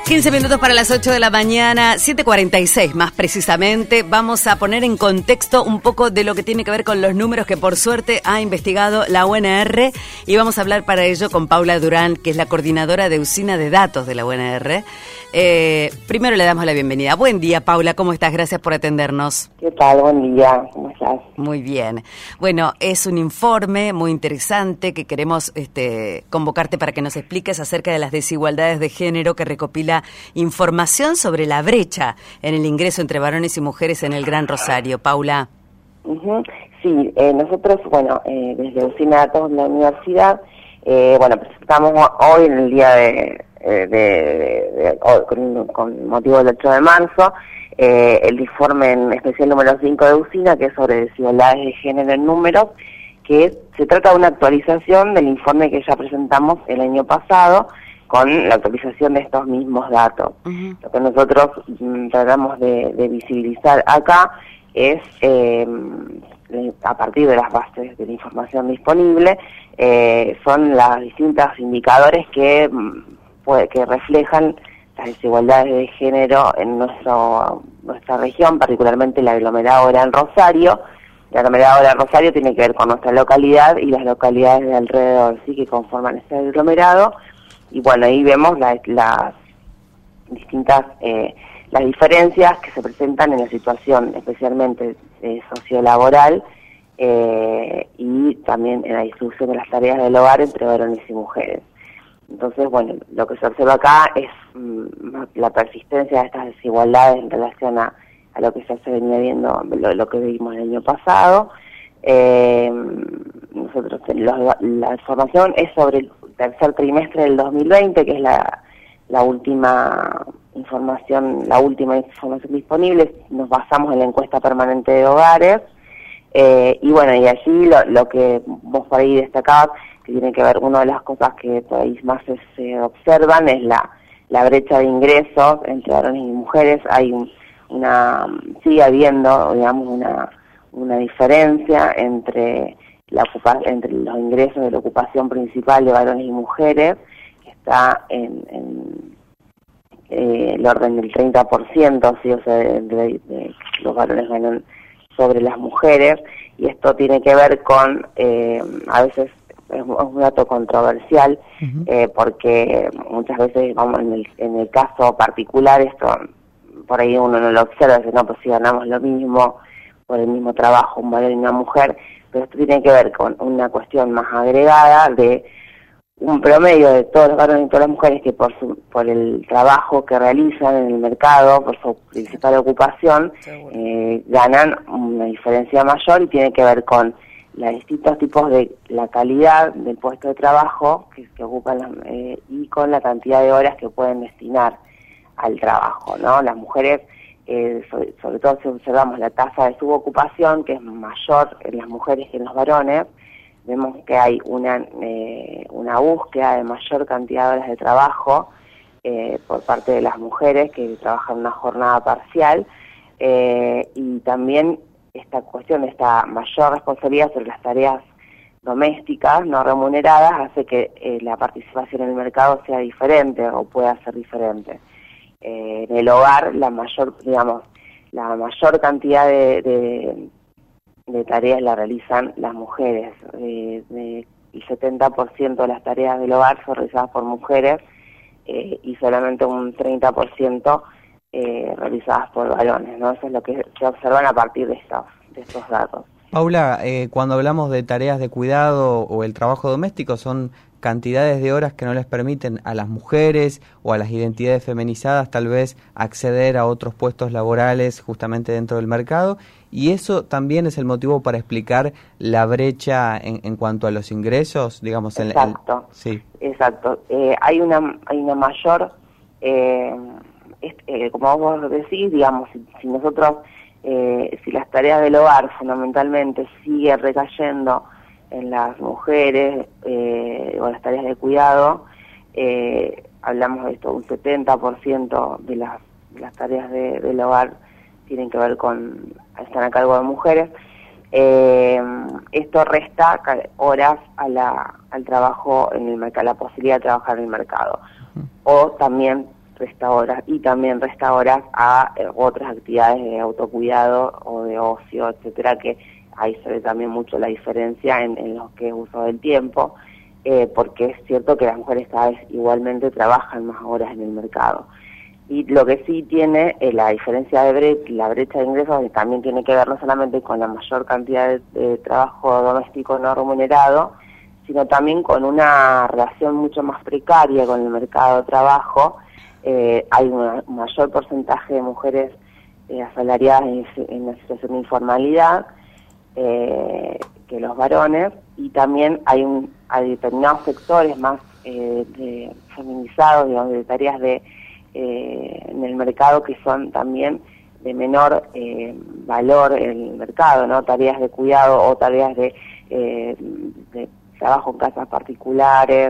15 minutos para las 8 de la mañana, 7:46 más precisamente. Vamos a poner en contexto un poco de lo que tiene que ver con los números que por suerte ha investigado la UNR, y vamos a hablar para ello con Paula Durán, que es la coordinadora de usina de datos de la UNR. Primero le damos la bienvenida. Buen día, Paula, ¿cómo estás? Gracias por atendernos. ¿Qué tal? Buen día, ¿cómo estás? Muy bien. Bueno, es un informe muy interesante que queremos convocarte para que nos expliques acerca de las desigualdades de género, que recopila información sobre la brecha en el ingreso entre varones y mujeres en el Gran Rosario. Paula. Sí, nosotros, desde Usina de Datos de la Universidad, presentamos hoy, en el día con motivo del 8 de marzo, el informe en especial número 5 de Usina, que es sobre desigualdades de género en números, que se trata de una actualización del informe que ya presentamos el año pasado, con la actualización de estos mismos datos. Lo que nosotros tratamos de visibilizar acá es, a partir de las bases de la información disponible, son los distintos indicadores que reflejan las desigualdades de género en nuestra región, particularmente el aglomerado Gran Rosario. El aglomerado Gran Rosario tiene que ver con nuestra localidad y las localidades de alrededor, sí, que conforman este aglomerado. Y bueno, ahí vemos las distintas las diferencias que se presentan en la situación, especialmente sociolaboral, y también en la distribución de las tareas del hogar entre varones y mujeres. Entonces, lo que se observa acá es la persistencia de estas desigualdades en relación a lo que ya se venía viendo, lo que vimos el año pasado. Nosotros la información es sobre el tercer trimestre del 2020, que es la última información disponible. Nos basamos en la encuesta permanente de hogares, y allí lo que vos por ahí destacabas, que tiene que ver, una de las cosas que por ahí más se observan es la brecha de ingresos entre varones y mujeres. Sigue habiendo, digamos, una diferencia entre los ingresos de la ocupación principal de varones y mujeres, que está en el orden del 30%, ¿sí? O sea, de los varones ganan sobre las mujeres, y esto tiene que ver con, a veces es un dato controversial, porque muchas veces, en el caso particular, esto por ahí uno no lo observa, dice, no, pues si ganamos lo mismo por el mismo trabajo, un varón y una mujer, pero esto tiene que ver con una cuestión más agregada de un promedio de todos los varones y todas las mujeres que por el trabajo que realizan en el mercado, por su principal ocupación, ganan una diferencia mayor, y tiene que ver con los distintos tipos de la calidad del puesto de trabajo que ocupan y con la cantidad de horas que pueden destinar al trabajo, ¿no? Las mujeres, sobre todo si observamos la tasa de subocupación, que es mayor en las mujeres que en los varones, vemos que hay una búsqueda de mayor cantidad de horas de trabajo por parte de las mujeres que trabajan una jornada parcial, y también esta cuestión de esta mayor responsabilidad sobre las tareas domésticas no remuneradas hace que la participación en el mercado sea diferente o pueda ser diferente. En el hogar, la mayor cantidad de tareas la realizan las mujeres. El 70% de las tareas del hogar son realizadas por mujeres, y solamente un 30% realizadas por varones, ¿no? Eso es lo que se observan a partir de estos datos. Paula, cuando hablamos de tareas de cuidado o el trabajo doméstico, son cantidades de horas que no les permiten a las mujeres o a las identidades feminizadas tal vez acceder a otros puestos laborales justamente dentro del mercado, y eso también es el motivo para explicar la brecha en cuanto a los ingresos, digamos. Exacto. Sí. Exacto. Hay una mayor, como vos decís, digamos, si nosotros, si las tareas del hogar fundamentalmente siguen recayendo en las mujeres, o las tareas de cuidado, hablamos de esto, un 70% de las tareas del hogar tienen que ver están a cargo de mujeres. Esto resta horas al trabajo en el mercado, la posibilidad de trabajar en el mercado. O también restauradoras y también restauradoras a otras actividades de autocuidado o de ocio, etcétera, que ahí se ve también mucho la diferencia en lo que es uso del tiempo, porque es cierto que las mujeres cada vez igualmente trabajan más horas en el mercado. Y lo que sí tiene la diferencia de la brecha de ingresos, que también tiene que ver no solamente con la mayor cantidad de trabajo doméstico no remunerado, sino también con una relación mucho más precaria con el mercado de trabajo. Hay un mayor porcentaje de mujeres asalariadas en la situación de informalidad que los varones, y también hay determinados sectores más feminizados, digamos, de tareas en el mercado que son también de menor valor en el mercado, ¿no? Tareas de cuidado o tareas de trabajo en casas particulares,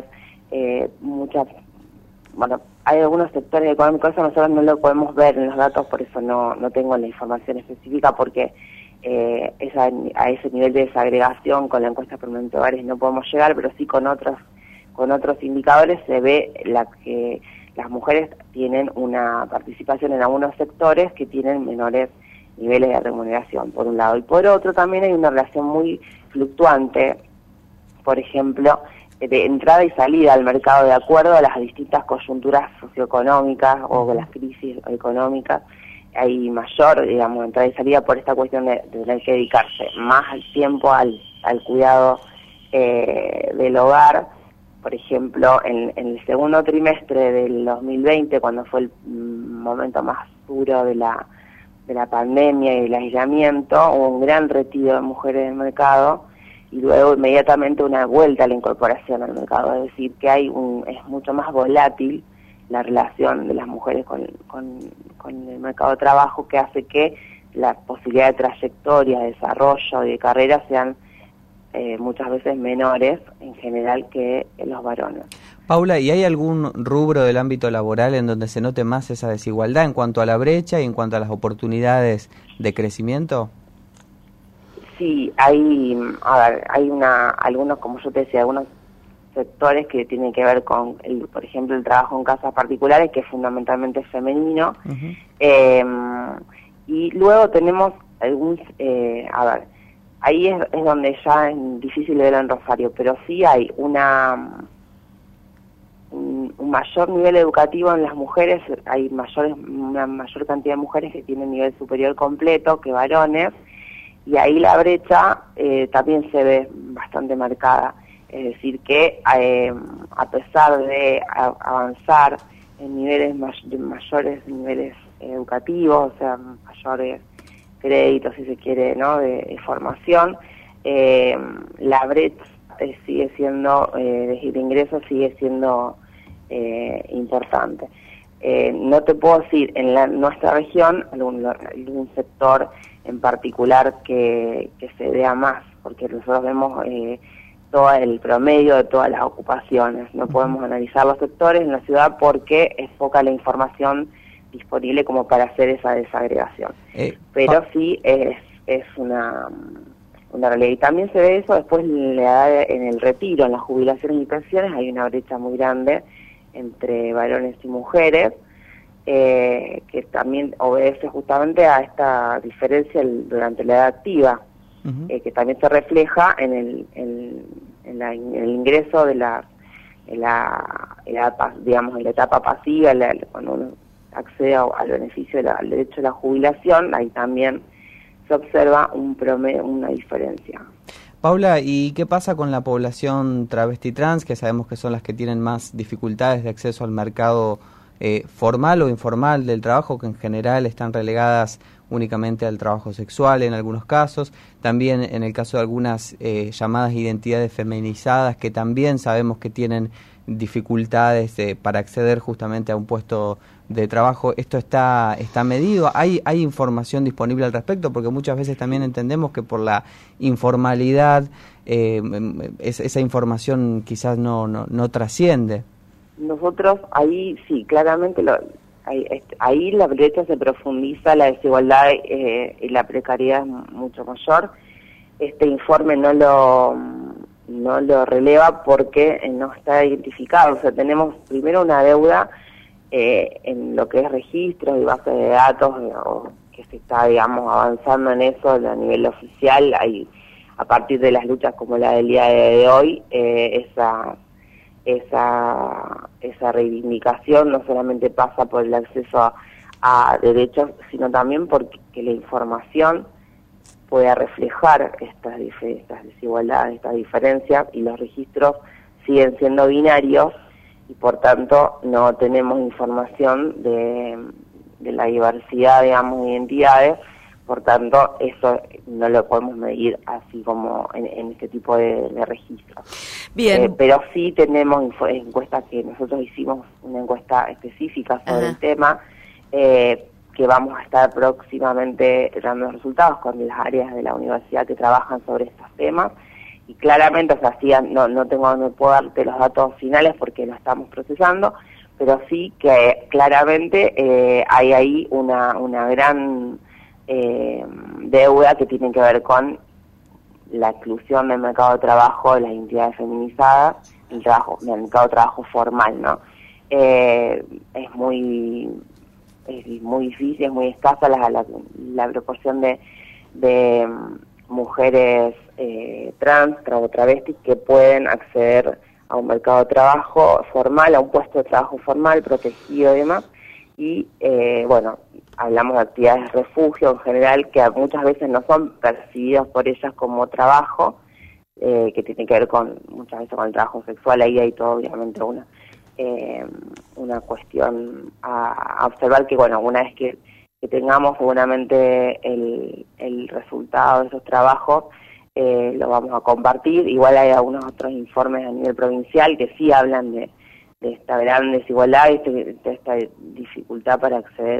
hay algunos sectores económicos, eso nosotros no lo podemos ver en los datos, por eso no tengo la información específica, porque a ese nivel de desagregación con la encuesta permanente de hogares no podemos llegar, pero sí con otros indicadores se ve que las mujeres tienen una participación en algunos sectores que tienen menores niveles de remuneración, por un lado. Y por otro, también hay una relación muy fluctuante, por ejemplo, de entrada y salida al mercado de acuerdo a las distintas coyunturas socioeconómicas o las crisis económicas. Hay mayor, digamos, entrada y salida por esta cuestión de tener que dedicarse más al tiempo al cuidado del hogar. Por ejemplo, en el segundo trimestre del 2020, cuando fue el momento más duro de la pandemia y el aislamiento, hubo un gran retiro de mujeres del mercado y luego inmediatamente una vuelta a la incorporación al mercado. Es decir, que es mucho más volátil la relación de las mujeres con el mercado de trabajo, que hace que la posibilidad de trayectoria, de desarrollo y de carrera sean muchas veces menores en general que los varones. Paula, ¿y hay algún rubro del ámbito laboral en donde se note más esa desigualdad en cuanto a la brecha y en cuanto a las oportunidades de crecimiento? Sí, hay algunos, como yo te decía, algunos sectores que tienen que ver con, por ejemplo, el trabajo en casas particulares, que es fundamentalmente femenino. Y luego tenemos ahí es donde ya es difícil ver en Rosario, pero sí hay un mayor nivel educativo en las mujeres, hay una mayor cantidad de mujeres que tienen nivel superior completo que varones, y ahí la brecha también se ve bastante marcada. Es decir, que a pesar de avanzar en mayores niveles educativos, o sea, mayores créditos, si se quiere, ¿no?, de formación, la brecha sigue siendo, de ingresos sigue siendo importante. No te puedo decir en nuestra región algún sector en particular que se vea más, porque nosotros vemos todo el promedio de todas las ocupaciones. No podemos analizar los sectores en la ciudad porque es poca la información disponible como para hacer esa desagregación. Pero sí es una realidad. Y también se ve eso después en el retiro, en las jubilaciones y pensiones, hay una brecha muy grande entre varones y mujeres, que también obedece justamente a esta diferencia durante la edad activa, que también se refleja en el ingreso de en la etapa pasiva, cuando uno accede al beneficio al derecho a la jubilación. Ahí también se observa una diferencia. Paula, ¿y qué pasa con la población travesti trans, que sabemos que son las que tienen más dificultades de acceso al mercado formal o informal del trabajo, que en general están relegadas únicamente al trabajo sexual en algunos casos, también en el caso de algunas llamadas identidades feminizadas, que también sabemos que tienen dificultades para acceder justamente a un puesto de trabajo? ¿Esto está medido? ¿Hay información disponible al respecto? Porque muchas veces también entendemos que por la informalidad esa información quizás no trasciende. Nosotros ahí sí, claramente ahí la brecha se profundiza, la desigualdad y la precariedad es mucho mayor. Este informe no lo releva porque no está identificado. O sea, tenemos primero una deuda en lo que es registros y bases de datos, o que se está, digamos, avanzando en eso a nivel oficial. Hay, a partir de las luchas como la del día de hoy, esa reivindicación no solamente pasa por el acceso a derechos, sino también porque la información pueda reflejar estas desigualdades, estas diferencias, y los registros siguen siendo binarios y por tanto no tenemos información de la diversidad, digamos, de identidades. Por tanto, eso no lo podemos medir así como en este tipo de registros. Bien. Pero sí tenemos encuestas, que nosotros hicimos una encuesta específica sobre el tema, que vamos a estar próximamente dando resultados con las áreas de la universidad que trabajan sobre estos temas. Y claramente, o sea, sí, no puedo darte los datos finales porque lo estamos procesando, pero sí que claramente hay ahí una gran deuda que tiene que ver con la exclusión del mercado de trabajo de las identidades feminizadas, del mercado de trabajo formal, ¿no? Es muy difícil, es muy escasa la proporción de mujeres trans o travestis que pueden acceder a un mercado de trabajo formal, a un puesto de trabajo formal, protegido y demás. Y bueno, hablamos de actividades de refugio en general, que muchas veces no son percibidas por ellas como trabajo, que tiene que ver muchas veces con el trabajo sexual. Ahí hay todo, obviamente, una cuestión a observar, que bueno, una vez que tengamos seguramente el resultado de esos trabajos, lo vamos a compartir. Igual hay algunos otros informes a nivel provincial que sí hablan de esta gran desigualdad y de esta dificultad para acceder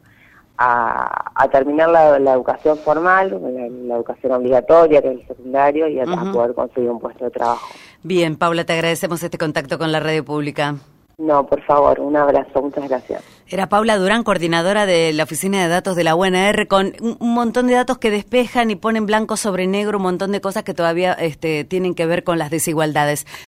a terminar la educación formal, la educación obligatoria, que es el secundario, y a poder conseguir un puesto de trabajo. Bien, Paula, te agradecemos este contacto con la radio pública. No, por favor, un abrazo, muchas gracias. Era Paula Durán, coordinadora de la Oficina de Datos de la UNR, con un montón de datos que despejan y ponen blanco sobre negro un montón de cosas que todavía tienen que ver con las desigualdades.